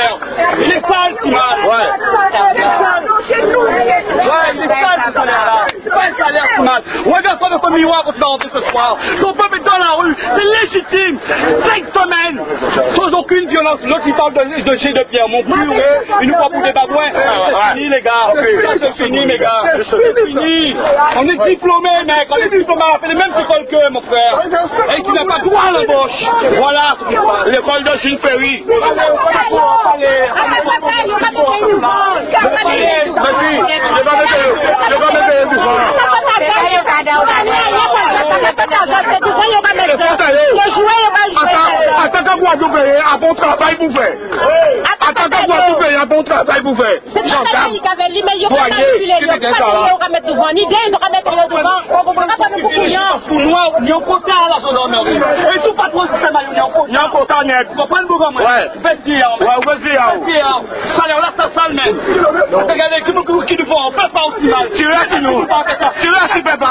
frère. Il est sale, Timal. Ouais. Ouais, il est sale, ce salaire-là. C'est pas un salaire, Timal. Regarde ça dans son miroir quand tu vas rentrer ce soir. Son peuple est dans la rue. C'est légitime. 5 semaines. Sans aucune violence. L'autre, il parle de chez de Pierre. Mon plus, il nous prend pour des babouins. C'est fini, les gars. C'est fini, mes gars. C'est fini. On est diplômés, mec. On est diplômés. On a fait les mêmes écoles qu'eux, mon frère. Et qui n'a pas droit à l'embauche. Voilà ce qui se passe. L'école de Chine Ferry. Attends qu'à voir vous payer un bon travail vous faites. Attends qu'à voir vous payer un bon travail vous faites. Voyez, qu'est-ce que c'est ça là? Il y a un quota à la gendarmerie. Et tout patron système, il y a un quota. Il y a un quota net. Vous comprenez beaucoup, moi? Ouais. Vestiaire. Ouais, vestiaire. Salaire là, ça sale même. Regardez, qui nous font? On peut pas aussi mal. Tu là qui nous. Tu là qui peut pas.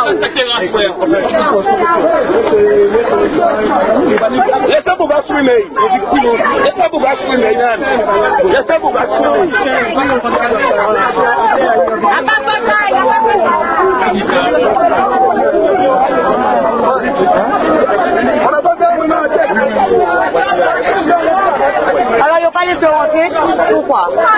Laissez vous basculer. Laissez vous basculer. Laissez vous basculer. Alors, il n'y a pas laissé rentrer. Pourquoi?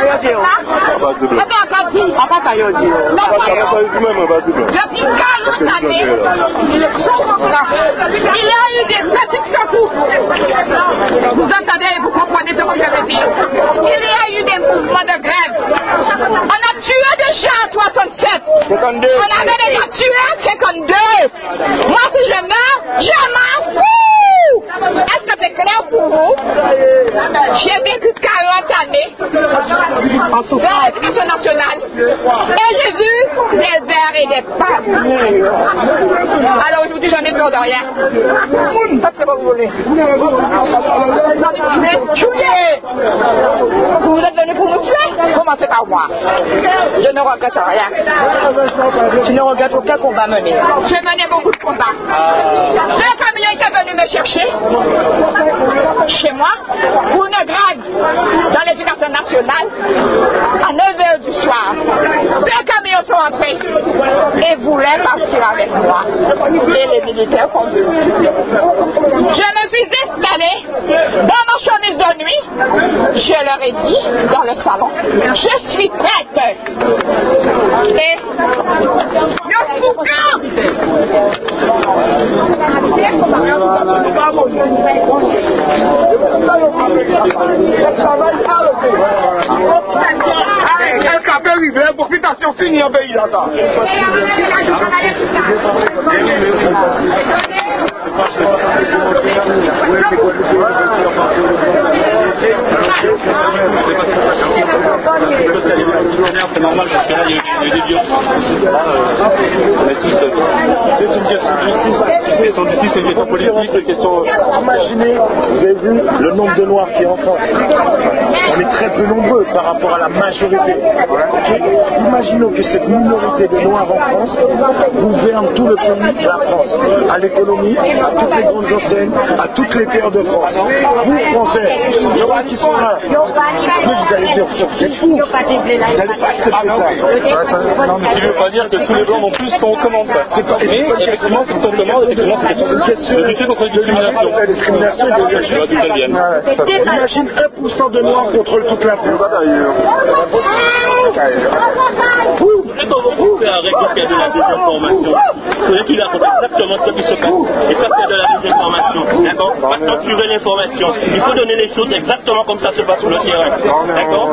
Il y a eu des pratiques sur vous. Vous entendez, vous comprenez ce que je veux dire. Il y a eu des mouvements de grève. On a tué des gens en 67. 52. On avait déjà tué en 52. Moi, si je meurs, je m'en fous. Est-ce que c'est clair pour vous? J'ai vécu 40 années dans l'éducation nationale et j'ai vu des verres et des femmes. Alors aujourd'hui, j'en ai peur de rien. Parce que vous voulez. Vous êtes venus pour nous tuer? Commencez par moi. Je ne regrette rien. Tu ne regrettes aucun combat mené? J'ai mené beaucoup de combats. Le camion était venu me chercher chez moi pour une grève dans l'éducation nationale à 9h du soir. 2 camions sont entrés et voulaient partir avec moi. Et les militaires sont venus. Je me suis installée dans ma chemise de nuit. Je leur ai dit dans le salon, je suis prête. Et le foucan. Est-ce qu'à peut arriver, profitation finie en pays là ça? C'est normal parce que là il y a eu des violences. C'est une question de justice. C'est une question de justice, c'est une question politique, c'est une question. Imaginez, vous avez vu le nombre de Noirs qui est en France. On est très peu nombreux par rapport à la majorité. Imaginons que cette minorité de Noirs en France gouverne tout le pays de la France, à l'économie, à toutes les grandes enseignes, à toutes les terres de France. Vous, Français, il y en a qui sont là. Mais vous allez dire, c'est fou. Vous n'allez pas accepter ça. Ce qui ne veut pas dire que tous les blancs non plus sont aux commandes. Mais effectivement, c'est simplement une question de lutter contre la discrimination. La discrimination, imagine 1% de Noirs contrôle toute la France. Vous arrêtez de faire de la désinformation. Vous voulez qu'il raconte exactement ce qui se passe. Et ça fait de la désinformation. D'accord? Pas censurer l'information. Il faut donner les choses exactement comme ça se passe sur le terrain. D'accord?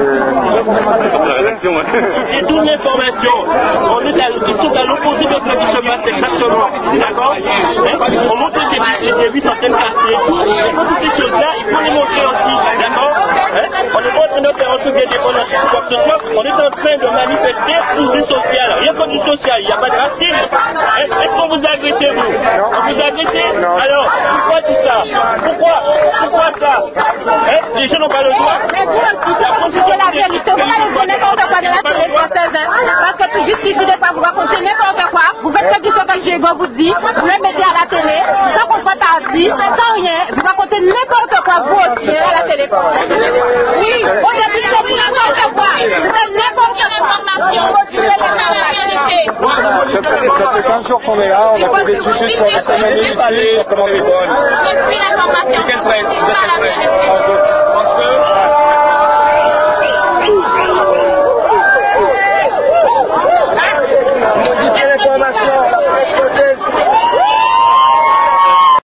C'est toute l'information. On est à l'opposé de ce qui se passe exactement. D'accord? On montre les débits certaines quartiers. Et toutes ces choses-là, il faut les montrer aussi. D'accord? On est pas en train de faire un truc d'indépendance ou quoi que ce soit. On est en train de manifester pour du social. Rien que du social. Il n'y a pas de racisme. Est-ce qu'on vous a agressé, vous? On vous a agressé? Alors, pourquoi tout ça? Pourquoi ça? Les gens n'ont pas le droit. Mais vous aussi, la vérité, vous allez dire n'importe quoi de la télé française, parce que tout justifie de pas vous raconter n'importe quoi. Vous faites ce que Jégo vous dit, vous le mettez à la télé, sans qu'on soit à vie, sans rien, vous racontez n'importe quoi, vous aussi, à la télé française. Oui, on a dit que c'est n'importe quoi. C'est n'importe quelle information. Ça fait 15 jours qu'on est là, on a fait des sujets sur la semaine et comment c'est bonne. Je suis l'information. C'est quelle presse? Parce que